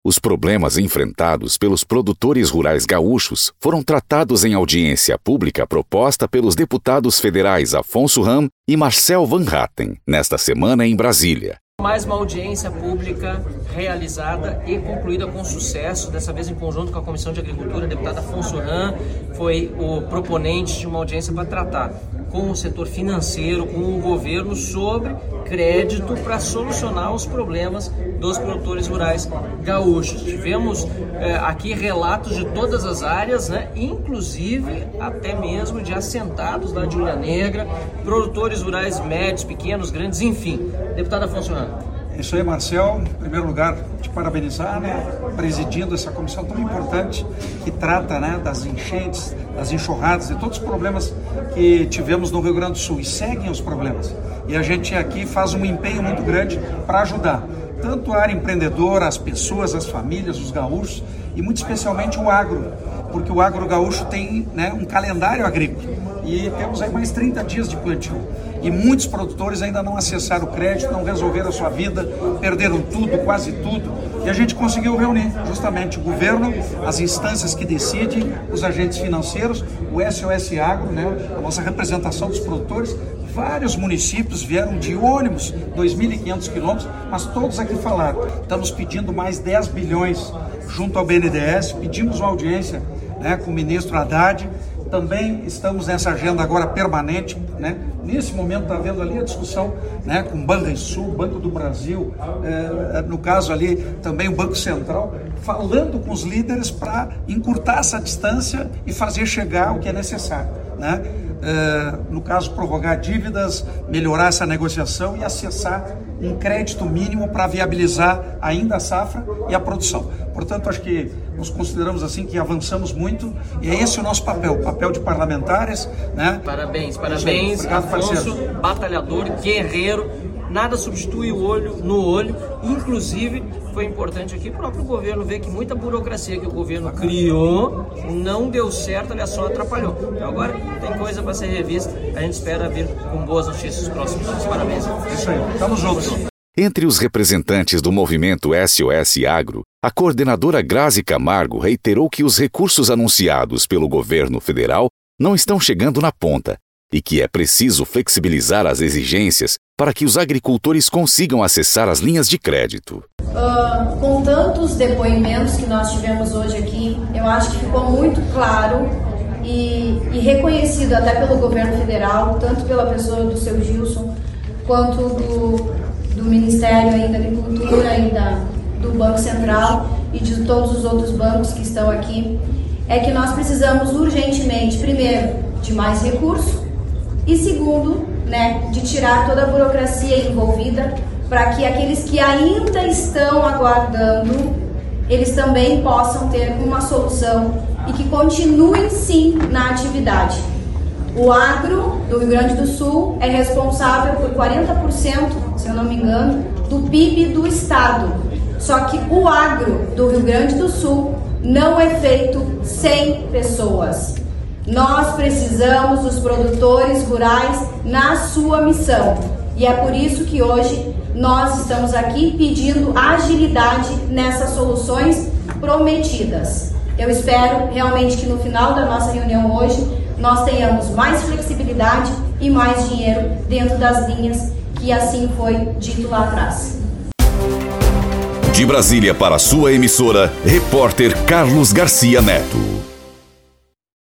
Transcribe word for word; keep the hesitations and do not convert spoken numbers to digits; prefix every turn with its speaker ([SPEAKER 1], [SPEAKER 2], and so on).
[SPEAKER 1] Os problemas enfrentados pelos produtores rurais gaúchos foram tratados em audiência pública proposta pelos deputados federais Afonso Ram e Marcel Van Hatten, nesta semana em Brasília.
[SPEAKER 2] Mais uma audiência pública realizada e concluída com sucesso, dessa vez em conjunto com a Comissão de Agricultura. O deputado Afonso Ram foi o proponente de uma audiência para tratar com o setor financeiro, com o governo, sobre crédito para solucionar os problemas dos produtores rurais gaúchos. Tivemos eh, aqui relatos de todas as áreas, né? Inclusive até mesmo de assentados lá de Ilha Negra, produtores rurais médios, pequenos, grandes, enfim. Deputado Afonso Ram.
[SPEAKER 3] Isso aí, Marcel, em primeiro lugar, te parabenizar, né, presidindo essa comissão tão importante que trata, né, das enchentes, das enxurradas e todos os problemas que tivemos no Rio Grande do Sul, e seguem os problemas. E a gente aqui faz um empenho muito grande para ajudar tanto a área empreendedora, as pessoas, as famílias, os gaúchos e muito especialmente o agro, porque o agro gaúcho tem, né, um calendário agrícola e temos aí mais trinta dias de plantio. E muitos produtores ainda não acessaram o crédito, não resolveram a sua vida, perderam tudo, quase tudo. E a gente conseguiu reunir justamente o governo, as instâncias que decidem, os agentes financeiros, o S O S Agro, né, a nossa representação dos produtores. Vários municípios vieram de ônibus, dois mil e quinhentos quilômetros, mas todos aqui falaram. Estamos pedindo mais dez bilhões junto ao B N D E S, pedimos uma audiência, né, com o ministro Haddad. Também estamos nessa agenda agora permanente, né? Nesse momento está havendo ali a discussão, né, com o Banrisul, Banco do Brasil, é, no caso ali também o Banco Central, falando com os líderes para encurtar essa distância e fazer chegar o que é necessário, né? É, no caso, prorrogar dívidas, melhorar essa negociação e acessar um crédito mínimo para viabilizar ainda a safra e a produção. Portanto, acho que nos consideramos assim que avançamos muito e é esse o nosso papel, o papel de parlamentares, né?
[SPEAKER 2] Parabéns, parabéns,
[SPEAKER 3] Obrigado,
[SPEAKER 2] Afonso,
[SPEAKER 3] parceiro.
[SPEAKER 2] Batalhador, guerreiro. Nada substitui o olho no olho, inclusive foi importante aqui o próprio governo ver que muita burocracia que o governo criou não deu certo, aliás, só atrapalhou. Então agora tem coisa para ser revista, a gente espera vir com boas notícias nos próximos anos. Parabéns.
[SPEAKER 3] Isso aí, estamos juntos.
[SPEAKER 1] Entre os representantes do movimento S O S Agro, a coordenadora Grazi Camargo reiterou que os recursos anunciados pelo governo federal não estão chegando na ponta e que é preciso flexibilizar as exigências para que os agricultores consigam acessar as linhas de crédito.
[SPEAKER 4] Uh, com tantos depoimentos que nós tivemos hoje aqui, eu acho que ficou muito claro e, e reconhecido até pelo governo federal, tanto pela pessoa do seu Gilson, quanto do, do Ministério aí da Agricultura e da, do Banco Central e de todos os outros bancos que estão aqui, é que nós precisamos urgentemente, primeiro, de mais recursos, e segundo, né, de tirar toda a burocracia envolvida para que aqueles que ainda estão aguardando, eles também possam ter uma solução e que continuem sim na atividade. O agro do Rio Grande do Sul é responsável por quarenta por cento, se eu não me engano, do P I B do estado. Só que o agro do Rio Grande do Sul não é feito sem pessoas. Nós precisamos dos produtores rurais na sua missão. E é por isso que hoje nós estamos aqui pedindo agilidade nessas soluções prometidas. Eu espero realmente que no final da nossa reunião hoje nós tenhamos mais flexibilidade e mais dinheiro dentro das linhas que assim foi dito lá atrás.
[SPEAKER 1] De Brasília para a sua emissora, repórter Carlos Garcia Neto.